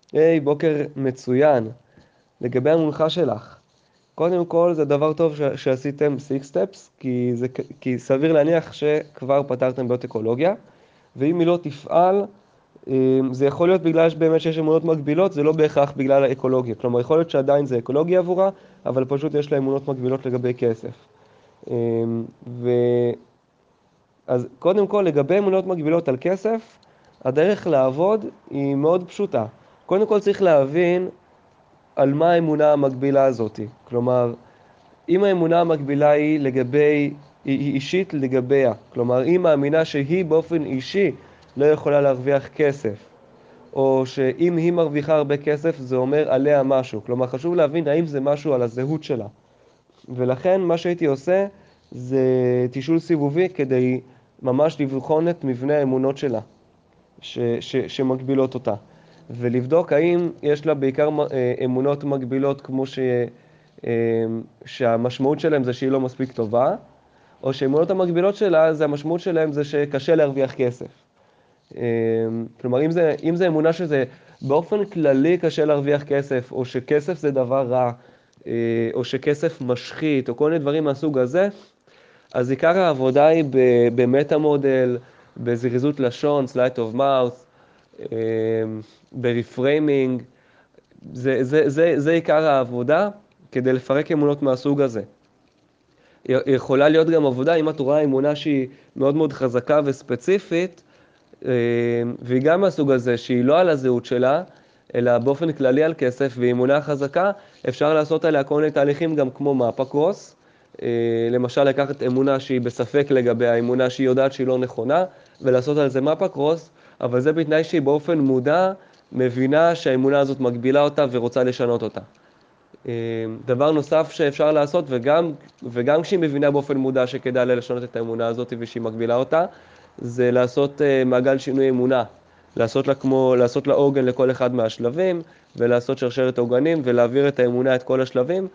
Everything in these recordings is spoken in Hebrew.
היי, בוקר מצוין. לגבי המונחה שלך, קודם כל זה דבר טוב שעשיתם 6 steps, כי סביר להניח שכבר פתרתם בעיות אקולוגיה, ואם היא לא תפעל, זה יכול להיות בגלל שבאמת שיש אמונות מגבילות, זה לא בהכרח בגלל האקולוגיה. כלומר, יכול להיות שעדיין זה אקולוגיה עבורה, אבל פשוט יש לה אמונות מגבילות לגבי כסף. ו... אז קודם כל, לגבי אמונות מגבילות על כסף, הדרך לעבוד היא מאוד פשוטה. קודם כל צריך להבין על מה האמונה המקבילה הזאת. כלומר, אם האמונה המקבילה היא היא אישית לגביה, כלומר, היא מאמינה שהיא באופן אישי לא יכולה להרוויח כסף, או שאם היא מרוויחה הרבה כסף זה אומר עליה משהו. כלומר, חשוב להבין האם זה משהו על הזהות שלה. ולכן מה שהייתי עושה זה תשאול סיבובי כדי ממש לבחון את מבנה האמונות שלה, שמגבילות אותה. ולבדוק האם יש לה בעיקר אמונות מגבילות כמו שהמשמעות שלהם זה שהיא לא מספיק טובה, או שאמונות המגבילות שלה, זה המשמעות שלהם זה שקשה להרוויח כסף. כלומר, אם זה אמונה שזה באופן כללי קשה להרוויח כסף, או שכסף זה דבר רע, או שכסף משחית, או כל מיני דברים מהסוג הזה, אז עיקר העבודה היא במטה מודל, בזריזות לשון, sleight of mouth, ברפריימינג, זה עיקר העבודה כדי לפרק אמונות מהסוג הזה. יכולה להיות גם עבודה אם את רואה אמונה שהיא מאוד מאוד חזקה וספציפית, והיא גם מהסוג הזה שהיא לא על הזהות שלה, אלא באופן כללי על כסף, והיא אמונה חזקה, אפשר לעשות עליה כל מיני תהליכים גם כמו מפה קרוס, למשל לקחת אמונה שהיא בספק לגבי האמונה שהיא יודעת שהיא לא נכונה, ולעשות על זה מפה קרוס, אבל זה בתנאי שהיא באופן מודע מבינה שהאמונה הזאת מגבילה אותה ורוצה לשנות אותה. דבר נוסף שאפשר לעשות, וגם כשהיא מבינה באופן מודע שכדאי לה לשנות את האמונה הזאת ושהיא מגבילה אותה, זה לעשות מעגל שינוי אמונה. לעשות לה עוגן לכל אחד מהשלבים, ולעשות שרשרת עוגנים, ולהעביר את האמונה את כל השלבים,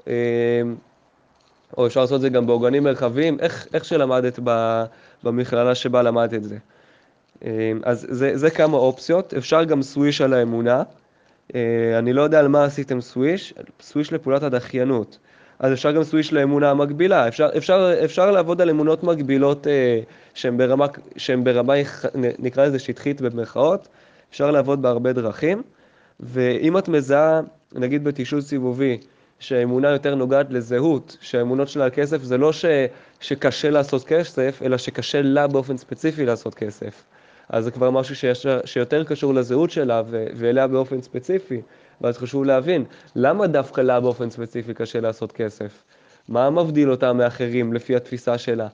או אפשר לעשות את זה גם בעוגנים מרחביים, איך שלמדת במכללה שבה למדת את זה. אז זה כמה אופציות, אפשר גם סוויש על האמונה. אני לא יודע על מה עשיתם סוויש לפעולת הדחיינות. אז אפשר גם סוויש לאמונה המקבילה. אפשר לעבוד על אמונות מקבילות שהן ברמה, נקרא לזה שטחית במרכאות. אפשר לעבוד בהרבה דרכים. ואם את מזהה, נגיד בתשאול סיבובי, שהאמונה יותר נוגעת לזהות, שהאמונות שלה על כסף זה לא שקשה לעשות כסף, אלא שקשה לה באופן ספציפי לעשות כסף. אז זה כבר משהו שיותר קשור לזהות שלה ואליה באופן ספציפי. ואז חשוב להבין, למה דווקא לה באופן ספציפי קשה לעשות כסף? מה מבדיל אותה מאחרים לפי התפיסה שלה?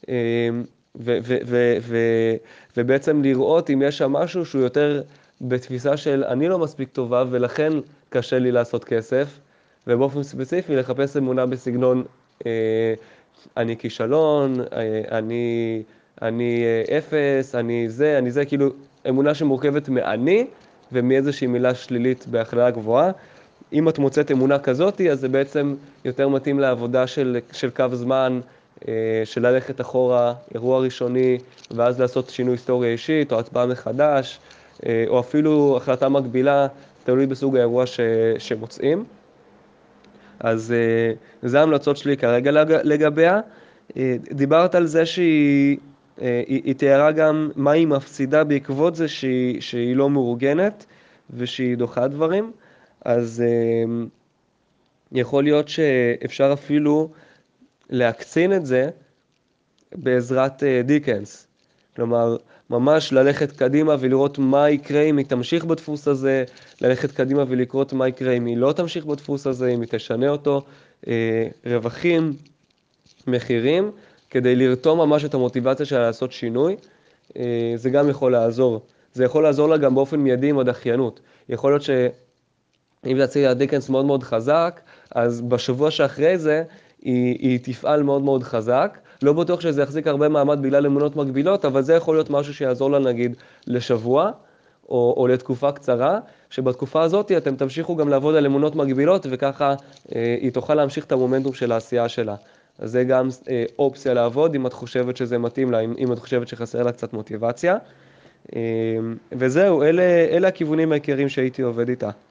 ובעצם לראות אם יש שם משהו שהוא יותר בתפיסה של אני לא מספיק טובה ולכן קשה לי לעשות כסף, ובאופן ספציפי לחפש אמונה בסגנון אני כישלון, אני אפס, אני זה, כאילו אמונה שמורכבת מאני ומאיזושהי מילה שלילית בהכללה גבוהה. אם את מוצאת אמונה כזאת, אז זה בעצם יותר מתאים לעבודה של קו זמן, של ללכת אחורה, אירוע ראשוני, ואז לעשות שינוי היסטוריה אישית, או הצבעה מחדש, או אפילו החלטה מקבילה, תלוי בסוג האירוע שמוצאים. אז זה ההמלצות שלי כרגע לגביה. דיברת על זה היא תיארה גם מה היא מפסידה בעקבות זה שהיא לא מאורגנת ושהיא דוחה דברים. אז יכול להיות שאפשר אפילו להקצין את זה בעזרת דיקנס. כלומר, ממש ללכת קדימה ולראות מה יקרה אם היא תמשיך בדפוס הזה, ללכת קדימה ולקרות מה יקרה אם היא לא תמשיך בדפוס הזה, אם היא תשנה אותו, רווחים, מחירים, כדי לרתום ממש את המוטיבציה שלה לעשות שינוי. זה גם יכול לעזור. זה יכול לעזור לה גם באופן מיידי עם הדחיינות. יכול להיות שאם תעשי לה דיקנס מאוד מאוד חזק, אז בשבוע שאחרי זה היא תפעל מאוד מאוד חזק. לא בטוח שזה יחזיק הרבה מעמד בגלל אמונות מקבילות, אבל זה יכול להיות משהו שיעזור לה נגיד לשבוע, או לתקופה קצרה, שבתקופה הזאת אתם תמשיכו גם לעבוד על אמונות מקבילות, וככה היא תוכל להמשיך את המומנטום של העשייה שלה. אז זה גם אופציה לעבוד, אם את חושבת שזה מתאים לה, אם את חושבת שחסר לה קצת מוטיבציה. וזהו, אלה הכיוונים העיקריים שהייתי עובד איתה.